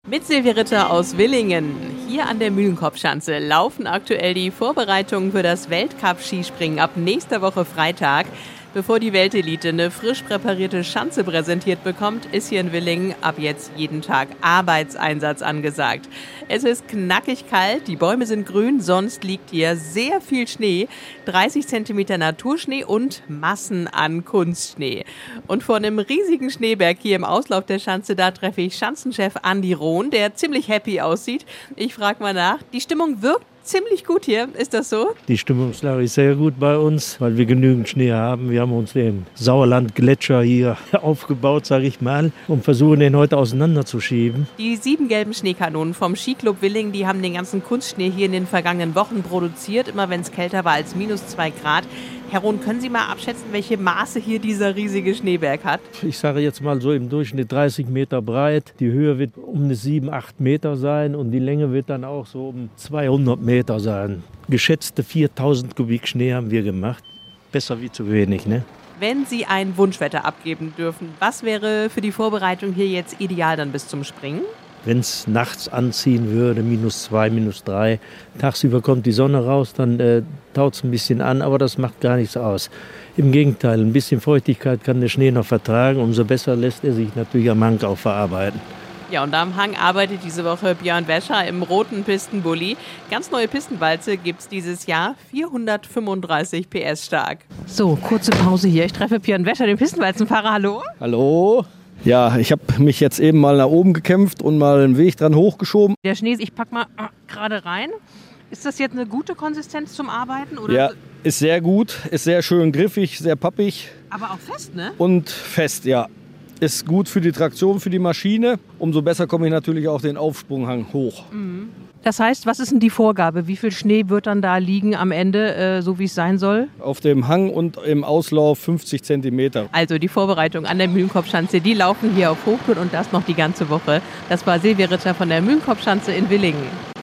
Mit Silvia Ritter aus Willingen. Hier an der Mühlenkopfschanze laufen aktuell die Vorbereitungen für das Weltcup-Skispringen ab nächster Woche Freitag. Bevor die Weltelite eine frisch präparierte Schanze präsentiert bekommt, ist hier in Willingen ab jetzt jeden Tag Arbeitseinsatz angesagt. Es ist knackig kalt, die Bäume sind grün, sonst liegt hier sehr viel Schnee, 30 Zentimeter Naturschnee und Massen an Kunstschnee. Und vor einem riesigen Schneeberg hier im Auslauf der Schanze, da treffe ich Schanzenchef Andi Rohn, der ziemlich happy aussieht. Ich frage mal nach, die Stimmung wirkt ziemlich gut hier, ist das so? Die Stimmungslage ist sehr gut bei uns, weil wir genügend Schnee haben. Wir haben uns den Sauerland-Gletscher hier aufgebaut, sage ich mal, und versuchen den heute auseinanderzuschieben. Die 7 gelben Schneekanonen vom Skiclub Willingen, die haben den ganzen Kunstschnee hier in den vergangenen Wochen produziert, immer wenn es kälter war als -2 Grad. Herr Rohn, können Sie mal abschätzen, welche Maße hier dieser riesige Schneeberg hat? Ich sage jetzt mal so im Durchschnitt 30 Meter breit. Die Höhe wird um 7, 8 Meter sein und die Länge wird dann auch so um 200 Meter sein. Geschätzte 4000 Kubik Schnee haben wir gemacht. Besser wie zu wenig, ne? Wenn Sie ein Wunschwetter abgeben dürfen, was wäre für die Vorbereitung hier jetzt ideal dann bis zum Springen? Wenn es nachts anziehen würde, -2, -3, tagsüber kommt die Sonne raus, dann taut es ein bisschen an, aber das macht gar nichts aus. Im Gegenteil, ein bisschen Feuchtigkeit kann der Schnee noch vertragen, umso besser lässt er sich natürlich am Hang auch verarbeiten. Ja, und am Hang arbeitet diese Woche Björn Wäscher im roten Pistenbully. Ganz neue Pistenwalze gibt's dieses Jahr, 435 PS stark. So, kurze Pause hier. Ich treffe Björn Wäscher, den Pistenwalzenfahrer. Hallo. Hallo. Ja, ich habe mich jetzt eben mal nach oben gekämpft und mal einen Weg dran hochgeschoben. Der Schnee, ich pack mal gerade rein. Ist das jetzt eine gute Konsistenz zum Arbeiten? Oder? Ja, ist sehr gut, ist sehr schön griffig, sehr pappig. Aber auch fest, ne? Und fest, ja. Ist gut für die Traktion, für die Maschine. Umso besser komme ich natürlich auch den Aufsprunghang hoch. Das heißt, was ist denn die Vorgabe? Wie viel Schnee wird dann da liegen am Ende, so wie es sein soll? Auf dem Hang und im Auslauf 50 Zentimeter. Also die Vorbereitung an der Mühlenkopfschanze, die laufen hier auf Hochtouren und das noch die ganze Woche. Das war Silvia Ritter von der Mühlenkopfschanze in Willingen.